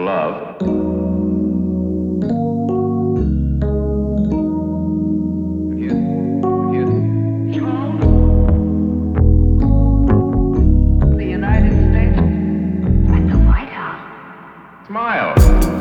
love. The United States at the White House. Smile.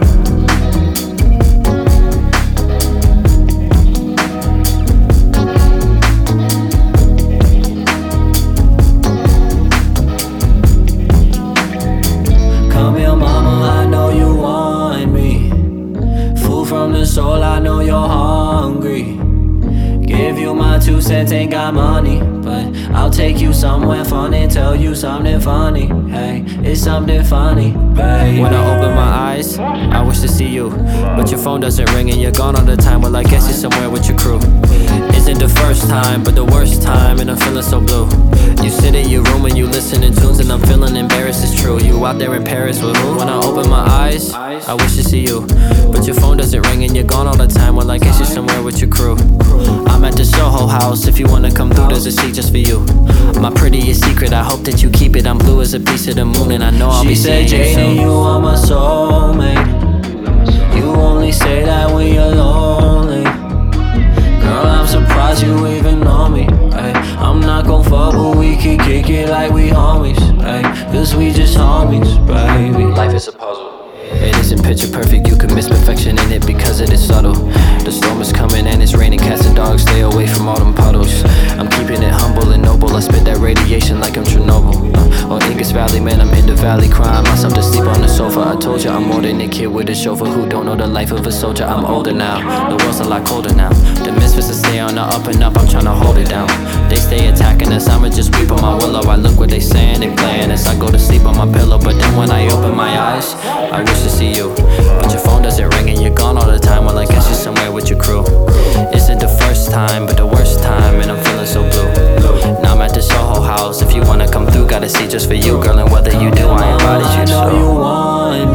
Soul, I know you're hungry. Give you my 2 cents, ain't got money, but I'll take you somewhere fun and tell you something funny. Hey, it's something funny, baby. When I open my eyes, I wish to see you, but your phone doesn't ring and you're gone all the time. Well, I guess you're somewhere with your crew. Isn't the first time, but the worst time, and I'm feeling so blue. You sit in your room and you listen to tunes, and I'm feeling embarrassed, it's true. You out there in Paris with who? When I open my eyes, I wish to see you, but your phone doesn't ring and you're gone all the time. Well, I guess you're somewhere with your crew. I'm at the Soho House, if you wanna come through, there's a seat just for you. My prettiest secret, I hope that you keep it. I'm blue as a piece of the moon, and I know I'll be seeing you soon. You are my soulmate. You only say that when you're lonely. Girl, I'm surprised you even know me. Ay, I'm not gon' fuck, but we can kick it like we homies. Ay, cause we just homies, baby. Life is a puzzle. It isn't picture perfect, you can miss perfection in it because it is subtle. The storm is coming and it's raining, cats and dogs, stay away from all them puddles. I'm keeping it humble and noble, I spit that radiation like I'm Chernobyl. Or Ingus Valley, man, I'm in the valley, crying myself to sleep on the sofa. I told you I'm more than a kid with a chauffeur who don't know the life of a soldier. I'm older now, the world's a lot colder now. The misfits that stay on the up and up, I'm trying to hold it down. They stay attacking us, I'ma just weep on my willow. I look what they saying, they playing us. I go to sleep on my pillow, but then when I open my eyes, I wish to see you, but your phone doesn't ring and you're gone all the time. Well, I guess you're somewhere with your crew. Isn't the first time, but the worst time, and I'm feeling so blue. Now I'm at the Soho House, if you wanna come through, got a seat just for you, girl, and whether you do, I invited you. I know you want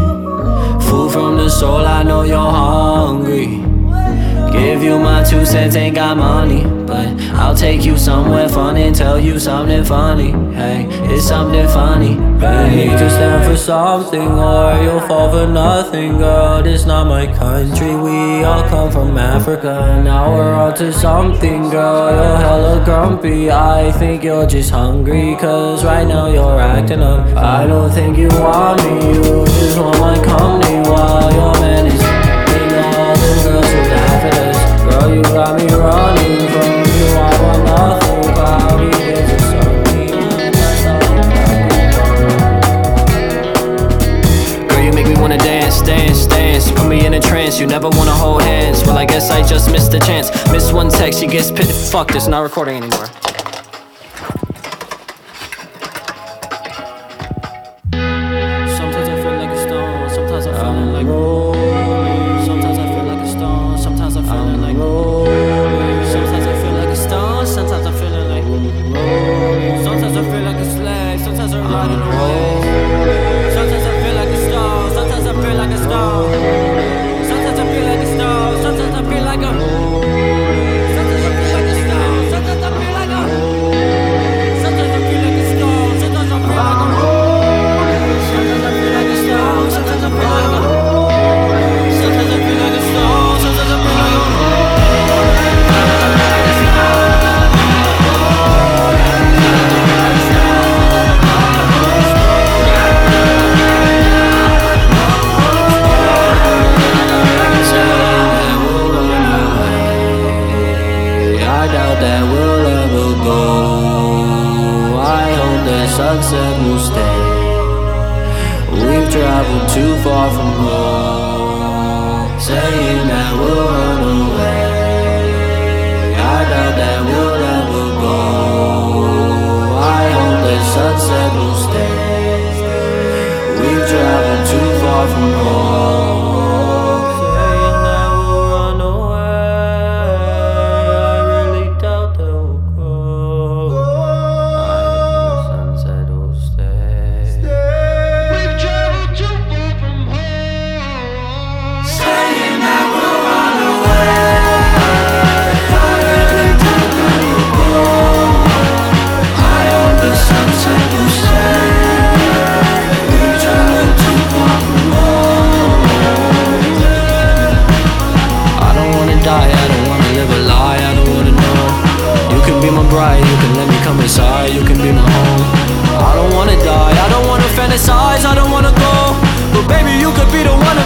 me, food from the soul, I know you're hungry. Give you my 2 cents, ain't got money, but I'll take you somewhere fun and tell you something funny. Hey, it's something funny, baby. You can stand for something or you'll fall for nothing, girl. This not my country, we all come from Africa. Now we're on to something, girl. You're hella grumpy, I think you're just hungry, cause right now you're acting up. I don't think you want me, you just want my company while your man is all the girls who laugh at us. Girl, you got me running from you, I want nothing, cloudy days are sunny. Girl, you make me wanna dance, dance, dance. Put me in a trance, you never wanna hold hands. Well, I guess I just missed the chance. Miss one text, she gets pissed. Fuck this, not recording anymore. Sometimes I feel like a stone, sometimes I feel like sometimes I feel like a stone, sometimes I feel like sometimes I feel like a stone, sometimes I feel like sometimes I feel like a slave, sometimes I'm riding away. Sometimes I feel like a stone, sometimes I feel like a stone, sometimes I feel like a stone, sometimes I feel like a sometimes I feel like a stone, sometimes I feel like a sometimes I feel like a stone, sometimes I feel like a sometimes I feel like a stone, sometimes I feel like a sometimes I feel like a stone, sometimes I feel like a I doubt that we'll ever go. I hope the sunset will stay. We've traveled too far from home, saying that we'll run away. I doubt that we'll ever go. I hope the sunset will stay. We've traveled too far from home. Saying that we'll run away.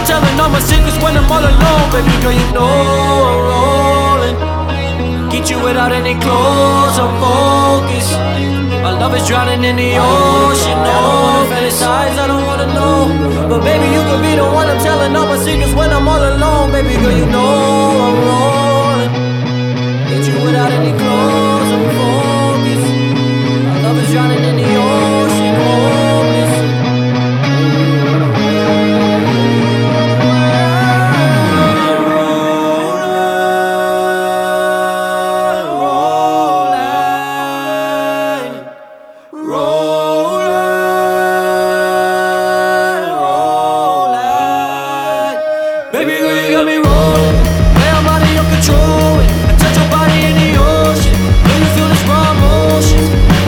telling all my secrets when I'm all alone. Baby girl, you know I'm rolling. Get you without any clothes, I'm focused. My love is drowning in the ocean. I don't wanna fantasize, I don't wanna know. But baby, you could be the one I'm telling all my secrets when I'm all alone. Baby girl, you know I'm rolling. Get you without any clothes, I'm focused. My love is drowning in the ocean, hopeless. Baby girl, you got me rolling. Way I'm out of your control. I touch your body in the ocean. When you feel this raw emotion.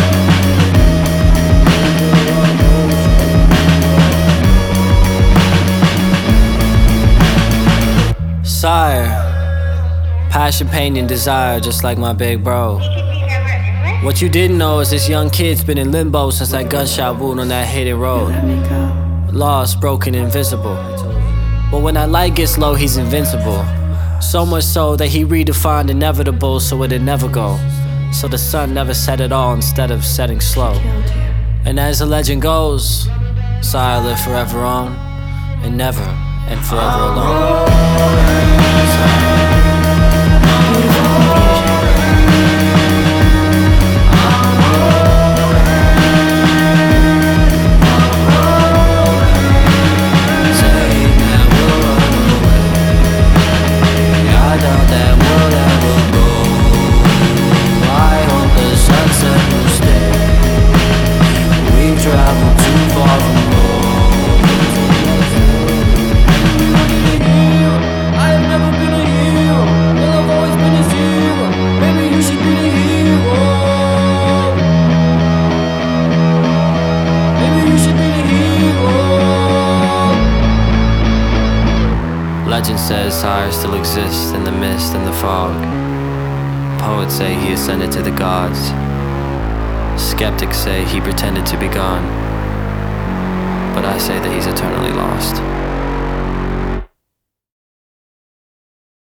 Sire, passion, pain, and desire, just like my big bro. What you didn't know is this young kid's been in limbo since that gunshot wound on that hidden road. Lost, broken, invisible. But when that light gets low, he's invincible. So much so that he redefined inevitable so it'd never go. So the sun never set at all instead of setting slow. And as the legend goes, Sire lived forever on, and never, and forever alone. Legend says Sire still exists in the mist and the fog. Poets say he ascended to the gods. Skeptics say he pretended to be gone. But I say that he's eternally lost.